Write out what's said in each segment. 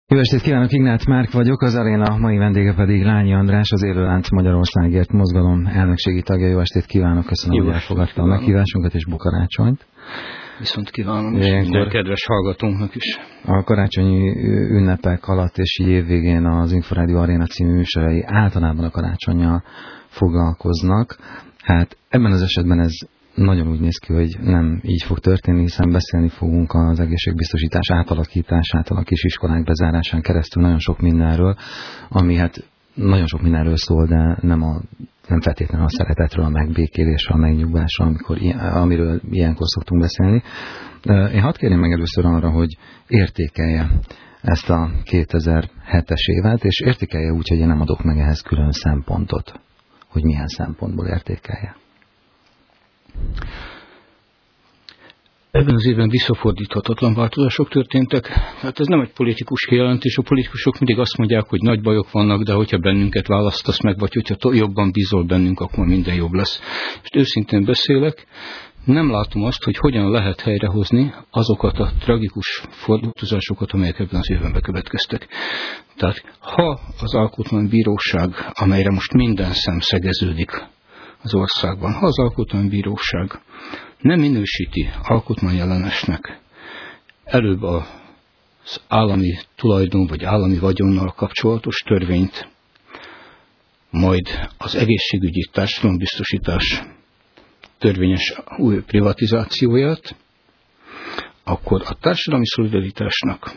Jó estét kívánok, Ignác Márk vagyok, az aréna mai vendége pedig Lányi András, az Élőlánc Magyarországért mozgalom elnökségi tagja. Jó estét kívánok, köszönöm, hogy elfogadta a meghívásunkat, és bokarácsonyt. Viszont kívánom, és minden kedves hallgatónknak is. A karácsonyi ünnepek alatt és évvégén az Inforádió Aréna című műsorai általában a karácsonnyal foglalkoznak. Hát ebben az esetben ez nagyon úgy néz ki, hogy nem így fog történni, hiszen beszélni fogunk az egészségbiztosítás átalakításától, a kisiskolák bezárásán keresztül nagyon sok mindenről, ami hát nagyon sok mindenről szól, de nem feltétlenül a szeretetről, a megbékélésről, a megnyugvásról, amiről ilyenkor szoktunk beszélni. Én hadd kérjem meg először arra, hogy értékelje ezt a 2007-es évet, és értékelje úgy, hogy én nem adok meg ehhez külön szempontot, hogy milyen szempontból értékelje. Ebben az évben visszafordíthatatlan változások történtek. Hát ez nem egy politikus kijelentés. A politikusok mindig azt mondják, hogy nagy bajok vannak, de hogyha bennünket választasz meg, vagy hogyha jobban bízol bennünk, akkor minden jobb lesz. És őszintén beszélek, nem látom azt, hogy hogyan lehet helyrehozni azokat a tragikus fordulatozásokat, amelyek ebben az évben bekövetkeztek. Tehát ha az alkotmánybíróság, amelyre most minden szem szegeződik az országban, ha az alkotmánybíróság nem minősíti alkotmányellenesnek előbb az állami tulajdon vagy állami vagyonnal kapcsolatos törvényt, majd az egészségügyi társadalombiztosítás törvényes új privatizációját, akkor a társadalmi szolidaritásnak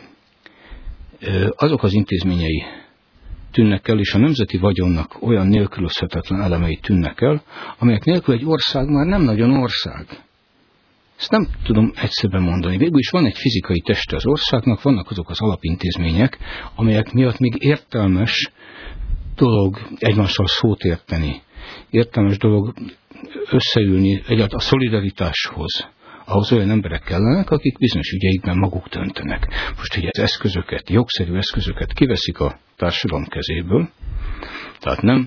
azok az intézményei tűnnek el, és a nemzeti vagyonnak olyan nélkülözhetetlen elemei tűnnek el, amelyek nélkül egy ország már nem nagyon ország. Ezt nem tudom egyszerűen mondani. Végül is van egy fizikai teste az országnak, vannak azok az alapintézmények, amelyek miatt még értelmes dolog egymással szót érteni. Értelmes dolog összeülni egyáltalán a szolidaritáshoz. Ahhoz olyan emberek kellenek, akik bizonyos ügyeikben maguk döntenek. Most, hogy az eszközöket, jogszerű eszközöket kiveszik a társadalom kezéből, tehát nem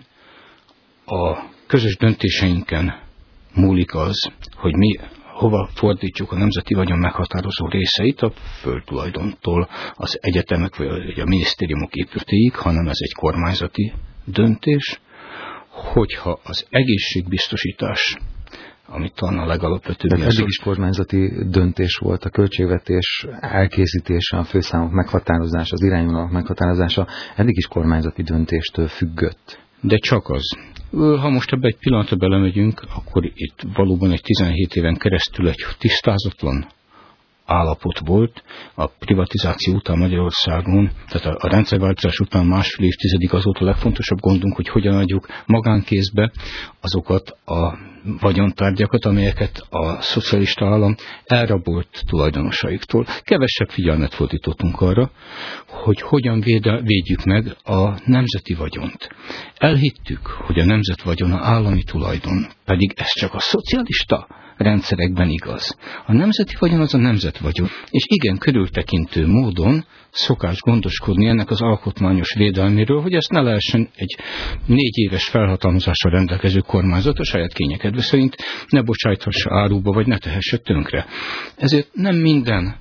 a közös döntéseinken múlik az, hogy mi hova fordítjuk a nemzeti vagyon meghatározó részeit, a földtulajdontól az egyetemek vagy a minisztériumok épületéig, hanem ez egy kormányzati döntés, hogyha az egészségbiztosítás, amit talán a legalapvetőbb. Tehát eddig is kormányzati döntés volt a költségvetés elkészítése, a főszámok meghatározása, az irányvonalak meghatározása, eddig is kormányzati döntéstől függött. De csak az. Ha most ebbe egy pillanatra belemegyünk, akkor itt valóban egy 17 éven keresztül egy tisztázatlan állapot volt a privatizáció után Magyarországon, tehát a rendszerváltozás után másfél évtizedig az volt a legfontosabb gondunk, hogy hogyan adjuk magánkézbe azokat a vagyontárgyakat, amelyeket a szocialista állam elrabolt tulajdonosaiktól. Kevesebb figyelmet fordítottunk arra, hogy hogyan védjük meg a nemzeti vagyont. Elhittük, hogy a nemzet vagyona állami tulajdon, pedig ez csak a szocialista rendszerekben igaz. A nemzeti vagyon az a nemzetvagyon, és igen körültekintő módon szokás gondoskodni ennek az alkotmányos védelméről, hogy ezt ne lehessen egy 4 éves felhatalmazással rendelkező kormányzat a saját kényekedve szerint ne bocsájthassa áruba, vagy ne tehesse tönkre. Ezért nem minden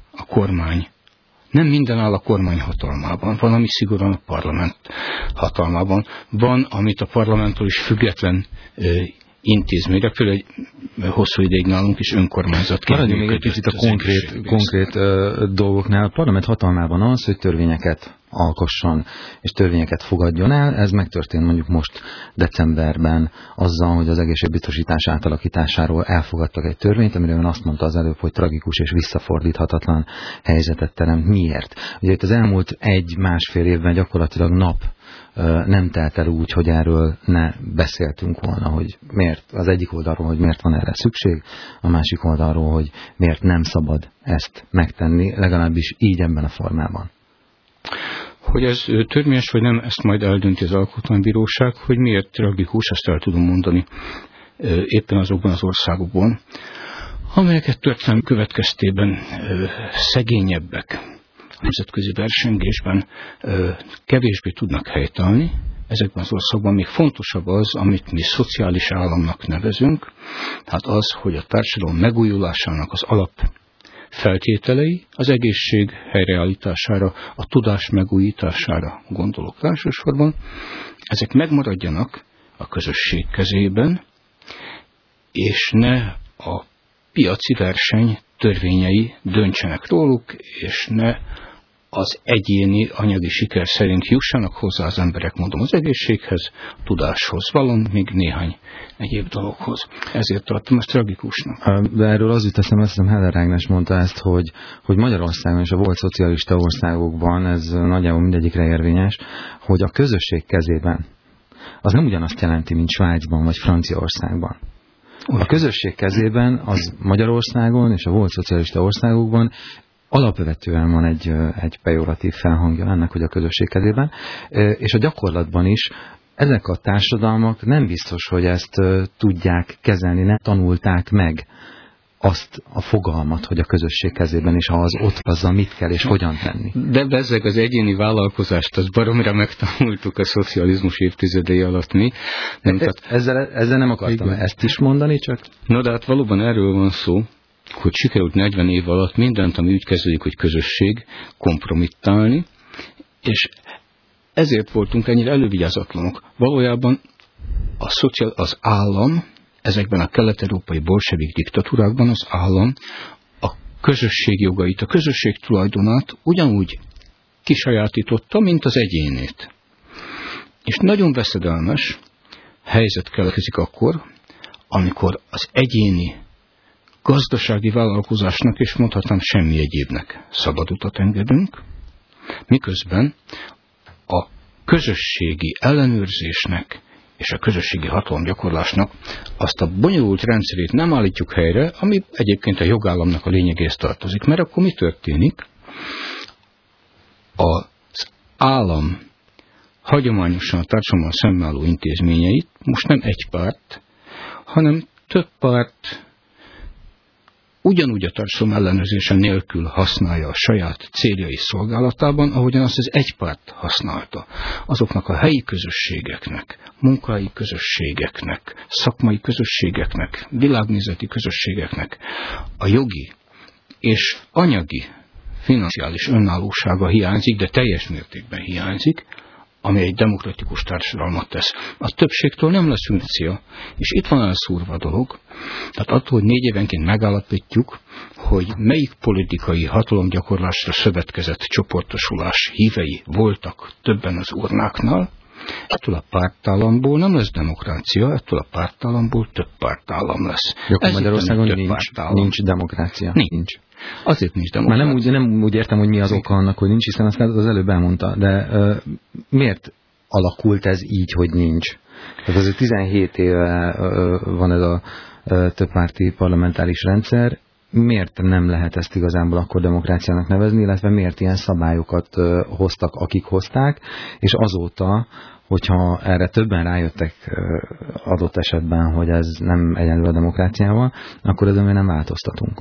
áll a kormány hatalmában. Van, ami szigorúan a parlament hatalmában. Van, amit a parlamenttől is független intézményre, például hosszú ideig nálunk is önkormányzatként. Maradjunk még egy picit a konkrét dolgoknál. A parlament hatalmában az, hogy törvényeket alkosson és törvényeket fogadjon el. Ez megtörtént mondjuk most decemberben azzal, hogy az egészségbiztosítás átalakításáról elfogadtak egy törvényt, amiről ön azt mondta az előbb, hogy tragikus és visszafordíthatatlan helyzetet teremt. Miért? Ugye itt az elmúlt 1-1,5 évben gyakorlatilag nap nem telt el úgy, hogy erről ne beszéltünk volna, hogy miért, az egyik oldalról, hogy miért van erre szükség, a másik oldalról, hogy miért nem szabad ezt megtenni, legalábbis így ebben a formában. Hogy ez törvényes vagy nem, ezt majd eldönti az Alkotmánybíróság, hogy miért tragikus, ezt el tudom mondani éppen azokban az országokban, amelyeket történelmi következtében szegényebbek nemzetközi versengésben kevésbé tudnak helytállni. Ezekben az országban még fontosabb az, amit mi szociális államnak nevezünk, tehát az, hogy a társadalom megújulásának az alap feltételei az egészség helyreállítására, a tudás megújítására gondolok elsősorban, ezek megmaradjanak a közösség kezében, és ne a piaci verseny törvényei döntsenek róluk, és ne az egyéni anyagi siker szerint jussanak hozzá az emberek, mondom, az egészséghez, tudáshoz, még néhány egyéb dologhoz. Ezért tartom ezt tragikusnak. De erről az jut eszembe, azt hiszem Heller Ágnes mondta ezt, hogy Magyarországon és a volt szocialista országokban, ez nagyjából mindegyikre érvényes, hogy a közösség kezében az nem ugyanazt jelenti, mint Svájcban vagy Franciaországban. A közösség kezében az Magyarországon és a volt szocialista országokban alapvetően van egy pejoratív felhangja ennek, hogy a közösség kezében, és a gyakorlatban is ezek a társadalmak nem biztos, hogy ezt tudják kezelni, nem tanulták meg azt a fogalmat, hogy a közösség kezében is, ha az ott azzal mit kell és hogyan tenni. De bezzeg az egyéni vállalkozást, az baromra megtanultuk a szocializmus évtizedei alatt mi. Ezzel nem akartam ezt is mondani, csak... No, de hát valóban erről van szó, hogy sikerült 40 év alatt mindent, ami úgy kezdődik, hogy közösség, kompromittálni, és ezért voltunk ennyire elővigyázatlanok. Valójában az állam, ezekben a kelet-európai bolsevik diktatúrákban az állam a közösség jogait, a közösség tulajdonát ugyanúgy kisajátította, mint az egyénét. És nagyon veszedelmes helyzet keletkezik akkor, amikor az egyéni gazdasági vállalkozásnak, és mondhatnám semmi egyébnek szabad utat engedünk, miközben a közösségi ellenőrzésnek és a közösségi hatalomgyakorlásnak azt a bonyolult rendszerét nem állítjuk helyre, ami egyébként a jogállamnak a lényegéhez tartozik. Mert akkor mi történik? Az állam hagyományosan a társadalommal szembeálló intézményeit most nem egy párt, hanem több párt ugyanúgy a társadalom ellenőrzése nélkül használja a saját céljai szolgálatában, ahogyan azt az egy párt használta. Azoknak a helyi közösségeknek, munkahelyi közösségeknek, szakmai közösségeknek, világnézeti közösségeknek a jogi és anyagi, financiális önállósága hiányzik, de teljes mértékben hiányzik, ami egy demokratikus társadalmat tesz. A többségtől nem lesz funkció, és itt van elszúrva a dolog. Tehát attól, hogy 4 évenként megállapítjuk, hogy melyik politikai hatalomgyakorlásra szövetkezett csoportosulás hívei voltak többen az urnáknál, ettől a pártállamból nem lesz demokrácia, ettől a pártállamból több pártállam lesz. Akkor Magyarországon nincs demokrácia. Nincs. Azért nincs demokrácia. Már nem úgy értem, hogy mi az oka annak, hogy nincs, hiszen azt az előbb elmondta, de miért alakult ez így, hogy nincs? Tehát azért 17 éve van ez a többpárti parlamentáris rendszer, miért nem lehet ezt igazából akkor demokráciának nevezni, illetve miért ilyen szabályokat hoztak, akik hozták, és azóta, hogyha erre többen rájöttek adott esetben, hogy ez nem egyenlő a demokráciával, akkor ezen nem változtatunk.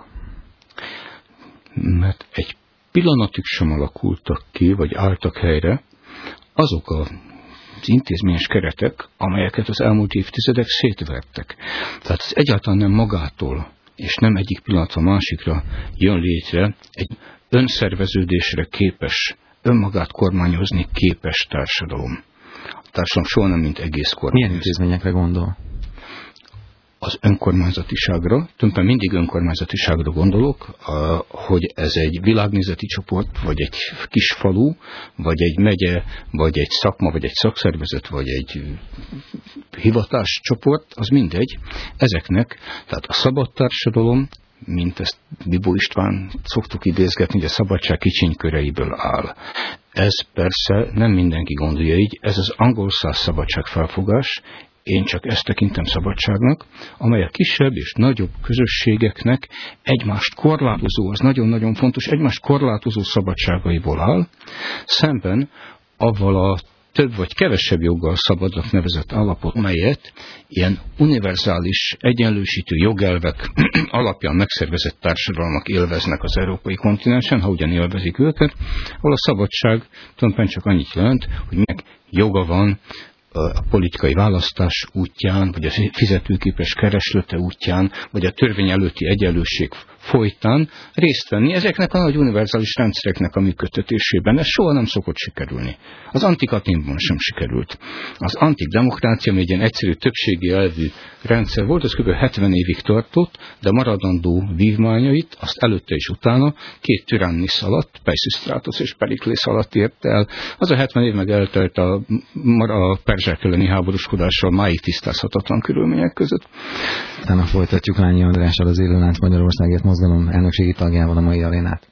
Mert egy pillanatig sem alakultak ki, vagy álltak helyre azok az intézményes keretek, amelyeket az elmúlt évtizedek szétvertek. Tehát ez egyáltalán nem magától, és nem egyik pillanatra másikra jön létre egy önszerveződésre képes, önmagát kormányozni képes társadalom. A társadalom soha nem mint egész kormány. Milyen intézményekre gondol? Az önkormányzatiságra, tulajdonképpen mindig önkormányzatiságra gondolok, hogy ez egy világnézeti csoport, vagy egy kis falu, vagy egy megye, vagy egy szakma, vagy egy szakszervezet, vagy egy hivatáscsoport, az mindegy. Ezeknek, tehát a szabad társadalom, mint ezt Bibó István szoktuk idézgetni, hogy a szabadság kicsiny köreiből áll. Ez persze nem mindenki gondolja így, ez az angol száz szabadság felfogás. Én csak ezt tekintem szabadságnak, amely a kisebb és nagyobb közösségeknek egymást korlátozó, az nagyon-nagyon fontos, egymást korlátozó szabadságaiból áll, szemben avval a több vagy kevesebb joggal szabadnak nevezett állapot, melyet ilyen univerzális, egyenlősítő jogelvek alapján megszervezett társadalmak élveznek az európai kontinensen, ha ugyan élvezik őket, ahol a szabadság tulajdonképpen csak annyit jelent, hogy meg joga van a politikai választás útján, vagy a fizetőképes kereslete útján, vagy a törvény előtti egyenlőség folytán részt venni ezeknek a nagy univerzális rendszereknek a működtetésében. Ez soha nem szokott sikerülni. Az antik Athénban sem sikerült. Az antik demokrácia, ami egy ilyen egyszerű többségi elvű rendszer volt, az kb. 70 évig tartott, de maradandó vívmányait, azt előtte és utána 2 Tyrannisz alatt, Peisisztrátosz és Periklész alatt ért el. Az a 70 év meg eltelt a perzsák elleni háborúskodással máig tisztázhatatlan körülmények között. Utána folytatjuk Lányi Andrással, az Élőlánc Magyarországért Mozgalom elnökségi tagjával a mai arénát.